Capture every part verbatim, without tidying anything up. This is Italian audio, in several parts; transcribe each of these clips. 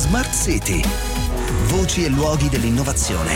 Smart City. Voci e luoghi dell'innovazione.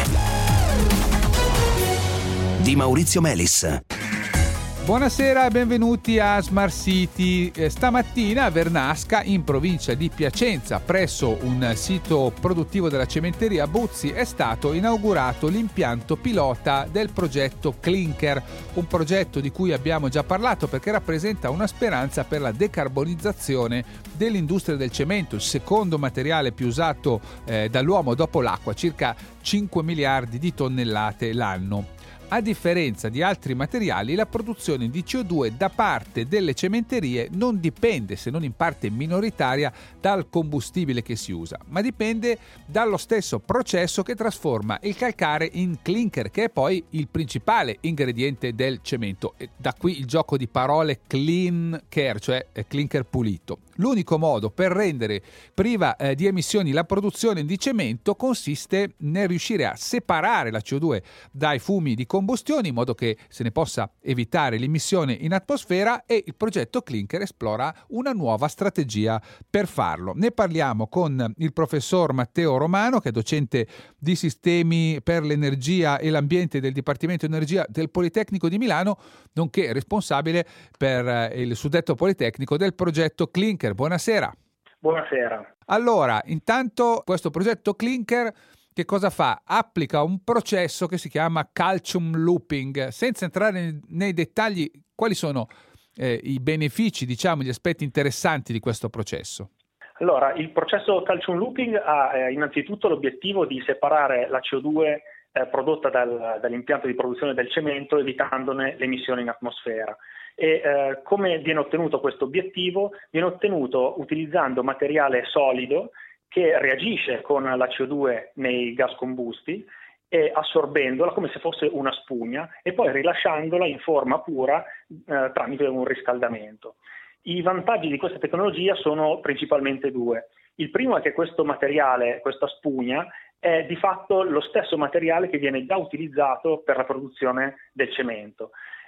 Di Maurizio Melis. Buonasera e benvenuti a Smart City. Eh, stamattina a Vernasca, in provincia di Piacenza, presso un sito produttivo della cementeria Buzzi, è stato inaugurato l'impianto pilota del progetto Clinker, un progetto di cui abbiamo già parlato perché rappresenta una speranza per la decarbonizzazione dell'industria del cemento, il secondo materiale più usato eh, dall'uomo dopo l'acqua, circa cinque miliardi di tonnellate l'anno. A differenza di altri materiali, la produzione di C O due da parte delle cementerie non dipende, se non in parte minoritaria, dal combustibile che si usa, ma dipende dallo stesso processo che trasforma il calcare in clinker, che è poi il principale ingrediente del cemento. E da qui il gioco di parole clean care, cioè clinker pulito. L'unico modo per rendere priva eh, di emissioni la produzione di cemento consiste nel riuscire a separare la C O due dai fumi di combustione in modo che se ne possa evitare l'emissione in atmosfera, e il progetto Clinker esplora una nuova strategia per farlo. Ne parliamo con il professor Matteo Romano, che è docente di sistemi per l'energia e l'ambiente del Dipartimento Energia del Politecnico di Milano, nonché responsabile per il suddetto Politecnico del progetto Clinker. Buonasera. Buonasera. Allora, intanto questo progetto Clinker che cosa fa? Applica un processo che si chiama calcium looping. Senza entrare nei dettagli, quali sono eh, i benefici, diciamo, gli aspetti interessanti di questo processo? Allora, il processo calcium looping ha eh, innanzitutto l'obiettivo di separare la C O due eh, prodotta dal, dall'impianto di produzione del cemento, evitandone l'emissione in atmosfera. E eh, come viene ottenuto questo obiettivo? Viene ottenuto utilizzando materiale solido che reagisce con la C O due nei gas combusti e assorbendola come se fosse una spugna e poi rilasciandola in forma pura eh, tramite un riscaldamento. I vantaggi di questa tecnologia sono principalmente due. Il primo è che questo materiale, questa spugna, è di fatto lo stesso materiale che viene già utilizzato per la produzione del cemento.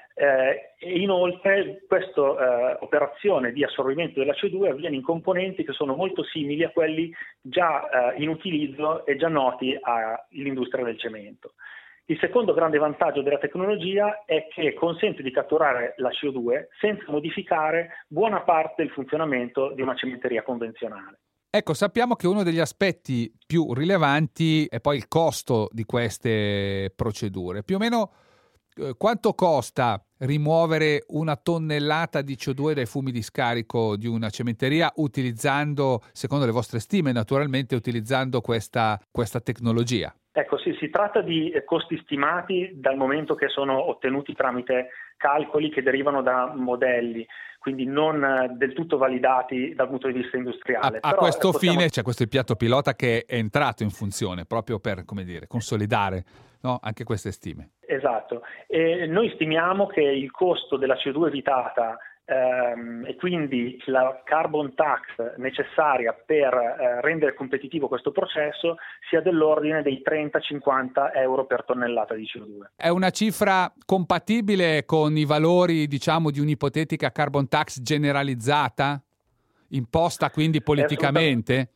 Eh, e inoltre questa eh, operazione di assorbimento della C O due avviene in componenti che sono molto simili a quelli già eh, in utilizzo e già noti all'industria del cemento. Il secondo grande vantaggio della tecnologia è che consente di catturare la C O due senza modificare buona parte del funzionamento di una cementeria convenzionale. Ecco, sappiamo che uno degli aspetti più rilevanti è poi il costo di queste procedure. Più o meno quanto costa rimuovere una tonnellata di C O due dai fumi di scarico di una cementeria utilizzando, secondo le vostre stime naturalmente, utilizzando questa, questa tecnologia? Ecco, sì, si tratta di costi stimati dal momento che sono ottenuti tramite calcoli che derivano da modelli, quindi non del tutto validati dal punto di vista industriale. A, a Però questo possiamo... fine c'è questo impianto pilota che è entrato in funzione proprio per, come dire, consolidare, no, anche queste stime. Esatto, e noi stimiamo che il costo della C O due evitata ehm, e quindi la carbon tax necessaria per eh, rendere competitivo questo processo sia dell'ordine dei trenta cinquanta euro per tonnellata di C O due. È una cifra compatibile con i valori, diciamo, di un'ipotetica carbon tax generalizzata, imposta quindi politicamente?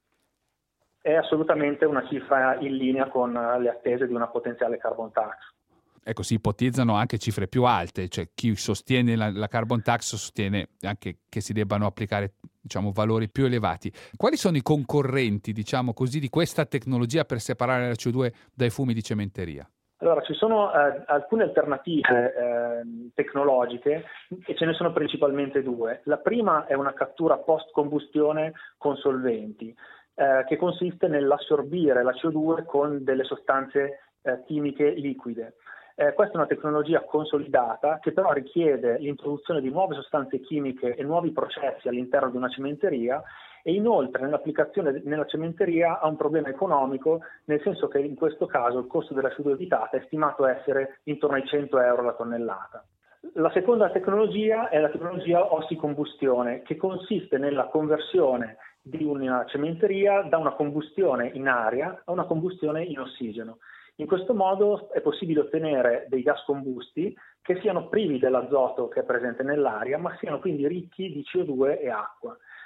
È assolutamente una cifra in linea con le attese di una potenziale carbon tax. Ecco, si ipotizzano anche cifre più alte, cioè chi sostiene la, la carbon tax sostiene anche che si debbano applicare, diciamo, valori più elevati. Quali sono i concorrenti, diciamo così, di questa tecnologia per separare la C O due dai fumi di cementeria? Allora, ci sono eh, alcune alternative eh, tecnologiche e ce ne sono principalmente due. La prima è una cattura post-combustione con solventi, eh, che consiste nell'assorbire la C O due con delle sostanze eh, chimiche liquide. Eh, questa è una tecnologia consolidata che però richiede l'introduzione di nuove sostanze chimiche e nuovi processi all'interno di una cementeria, e inoltre nell'applicazione nella cementeria ha un problema economico, nel senso che in questo caso il costo della C O due evitata è stimato essere intorno ai cento euro la tonnellata. La seconda tecnologia è la tecnologia ossicombustione, che consiste nella conversione di una cementeria da una combustione in aria a una combustione in ossigeno. In questo modo è possibile ottenere dei gas combusti che siano privi dell'azoto che è presente nell'aria, ma siano quindi ricchi di C O due e acqua.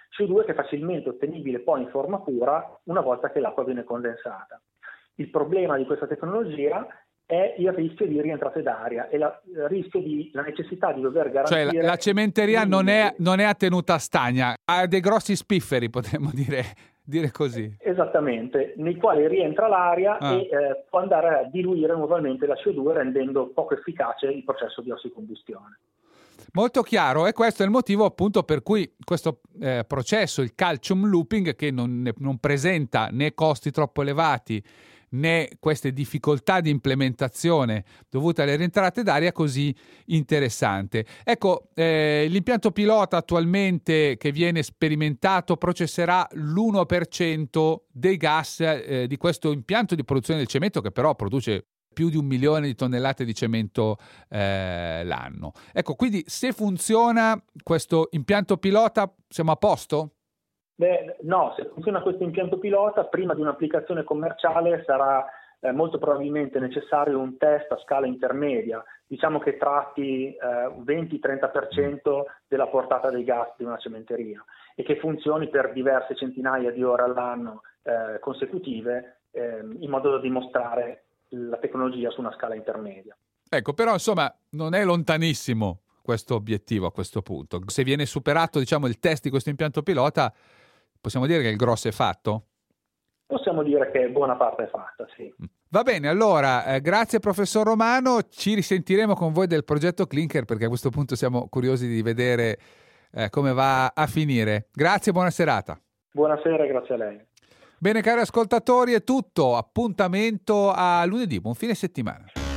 C O due che è facilmente ottenibile poi in forma pura una volta che l'acqua viene condensata. Il problema di questa tecnologia è il rischio di rientrate d'aria e la, il rischio di la necessità di dover garantire... Cioè la, la cementeria non è, non è a tenuta stagna, ha dei grossi spifferi, potremmo dire, dire così. Esattamente, nei quali rientra l'aria ah. e eh, può andare a diluire nuovamente la C O due rendendo poco efficace il processo di ossicombustione. Molto chiaro, e questo è il motivo appunto per cui questo eh, processo, il calcium looping, che non, non presenta né costi troppo elevati né queste difficoltà di implementazione dovute alle rientrate d'aria, così interessante. Ecco, eh, l'impianto pilota attualmente che viene sperimentato processerà l'uno per cento dei gas eh, di questo impianto di produzione del cemento, che però produce più di un milione di tonnellate di cemento eh, l'anno. Ecco, quindi se funziona questo impianto pilota siamo a posto? Beh, no, se funziona questo impianto pilota, prima di un'applicazione commerciale sarà eh, molto probabilmente necessario un test a scala intermedia, diciamo che tratti eh, venti trenta per cento della portata dei gas di una cementeria e che funzioni per diverse centinaia di ore all'anno eh, consecutive eh, in modo da dimostrare la tecnologia su una scala intermedia. Ecco, però insomma non è lontanissimo questo obiettivo a questo punto. Se viene superato, diciamo, il test di questo impianto pilota, possiamo dire che il grosso è fatto? Possiamo dire che buona parte è fatta, sì. Va bene, allora, eh, grazie professor Romano, ci risentiremo con voi del progetto Clinker, perché a questo punto siamo curiosi di vedere eh, come va a finire. Grazie, buona serata. Buonasera, grazie a lei. Bene cari ascoltatori, è tutto, appuntamento a lunedì, buon fine settimana.